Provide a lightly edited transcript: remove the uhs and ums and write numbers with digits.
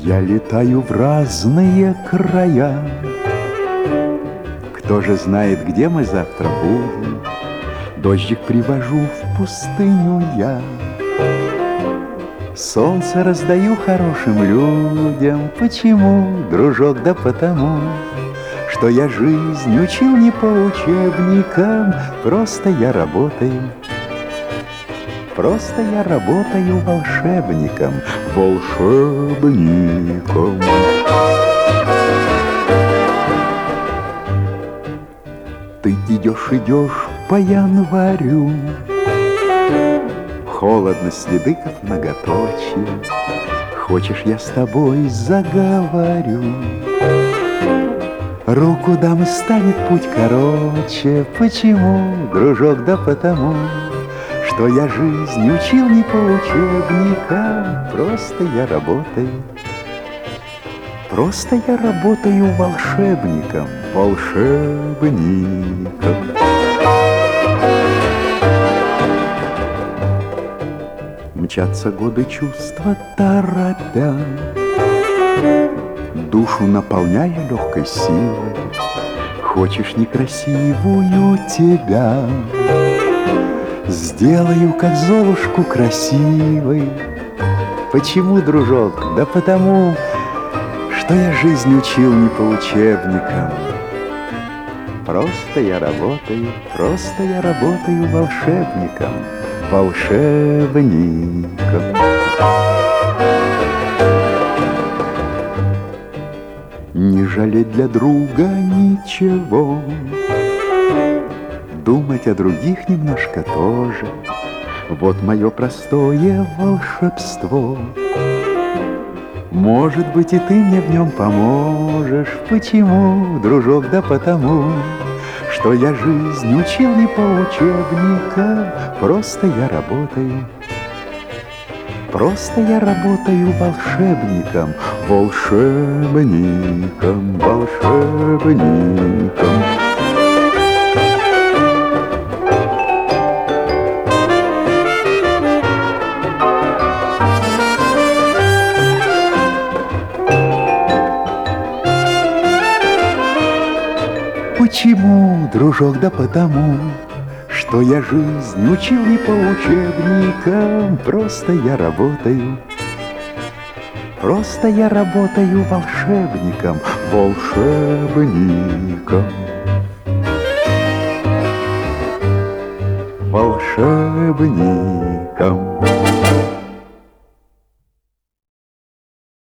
Я летаю в разные края. Кто же знает, где мы завтра будем? Дождик привожу в пустыню я. Солнце раздаю хорошим людям. Почему, дружок? Да потому, что я жизнь учил не по учебникам. Просто я работаю. Просто я работаю волшебником. Волшебником. Ты идешь по январю. Холодно, следы как многоточие. Хочешь, я с тобой заговорю? Руку дам, и станет путь короче. Почему, дружок? Да потому, что я жизнь учил не по учебникам. Просто я работаю. Просто я работаю волшебником. Волшебником. Мчатся годы, чувства торопя, душу наполняя легкой силой. Хочешь некрасивую тебя, сделаю, как Золушку, красивой. Почему, дружок? Да потому, что я жизнь учил не по учебникам. Просто я работаю волшебником. Волшебником. Не жалеть для друга ничего, думать о других немножко тоже. Вот мое простое волшебство. Может быть, и ты мне в нем поможешь. Почему, дружок? Да потому, что я жизнь учил не по учебникам. Просто я работаю. Просто я работаю волшебником. Волшебником. Волшебником. Почему, дружок? Да потому, что я жизнь учил не по учебникам. Просто я работаю. Просто я работаю волшебником. Волшебником. Волшебником.